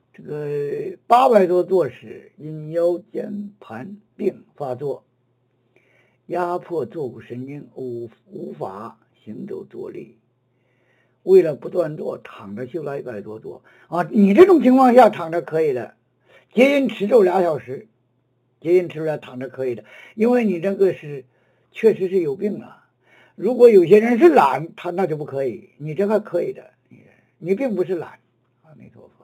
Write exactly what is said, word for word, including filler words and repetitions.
这个八百多座时，因腰间盘病发作，压迫坐骨神经，无无法行走着力。为了不断坐，躺着修了一百多座啊！你这种情况下躺着可以的，结印持咒俩小时，结印持咒躺着可以的，因为你这个是确实是有病了。如果有些人是懒，他那就不可以，你这个可以的，你你并不是懒，阿弥陀佛。